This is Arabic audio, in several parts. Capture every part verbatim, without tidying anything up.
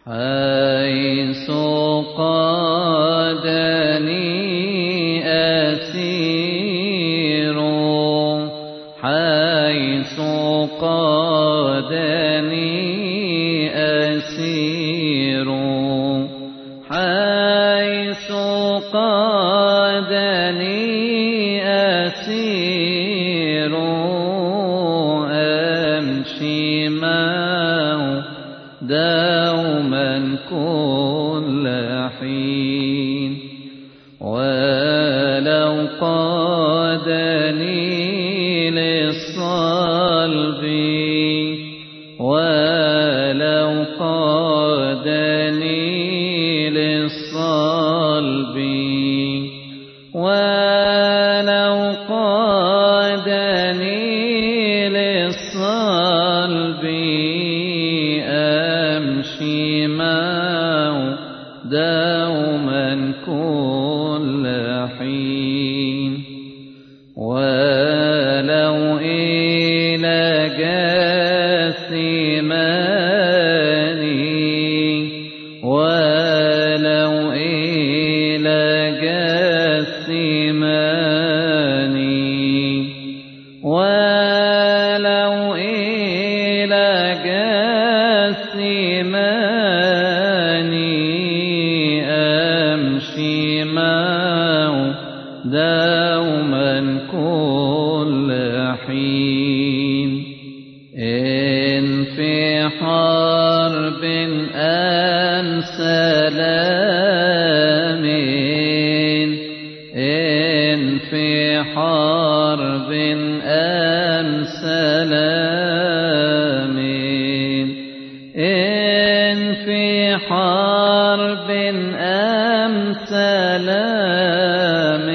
حيث قادني أسير حيث قادني أسير حيث قادني أسير أمشي معه دوما كل حين ولو قادني للصلب ولو قادني للصلب ولو قادني للصلب أمشي معه دوما كل حين ولو إلى جثماني ولو إلى جثماني ولو إلى جثماني أمشي معه دوما كل حين إن في حرب أم سلام إن في حرب أم سلام إن في حرب أم سلام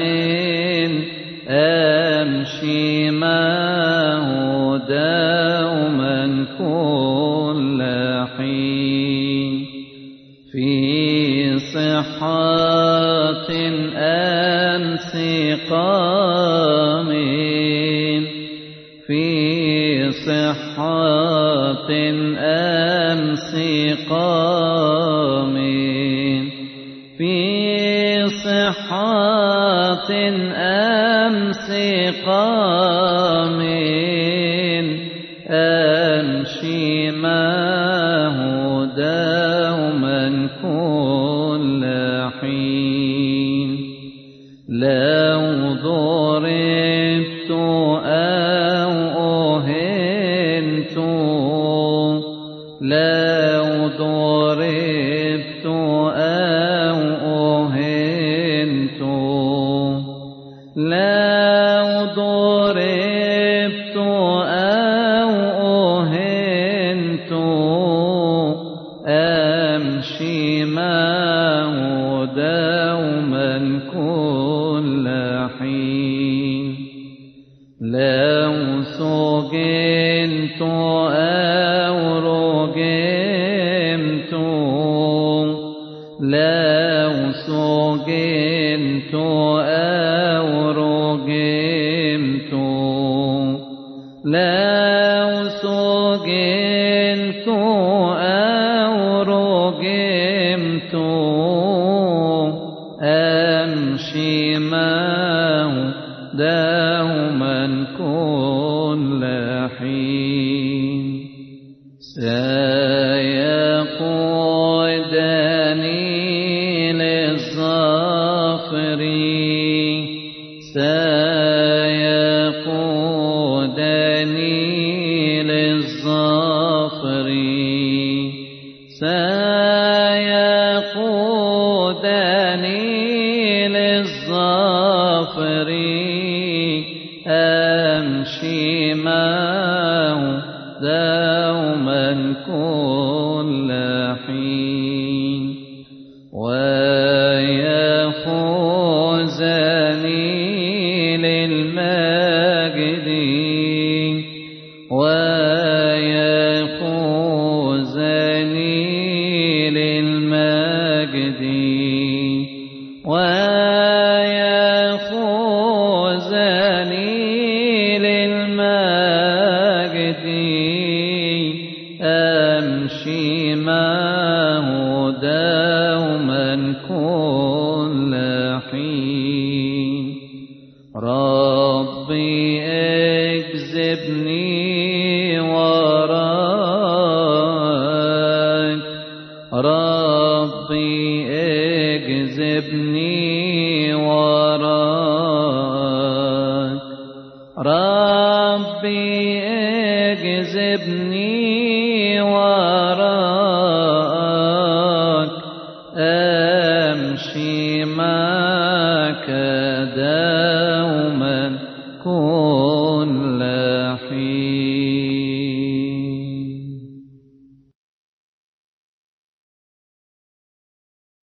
أمشي معه دوما كل حين في صحة أم سقام في صحة أم سقام في صحة أم سقام أمشي معه دوما كل حين لو ضربت أو أهنت لو ضربت أو أهنت لو ضربت أو أهنت أمشي معه دوما كل حين لو سجنت أو رجمت لو سجنت أو رجمت لو سجنت أو رجمت أمشي معه دوما كل حين سيقودني للظفر سيقودني للظفر سيقودني للظفر أمشي معه دوما كل حين ويأخذني للمجد ويأخذني للمجد ويأخذني للمجد أمشي معه دوما كل حين. ربي اجذبني وراك، ربي اجذبني وراك، ربي اجذبني وراك، أمشي معك دائما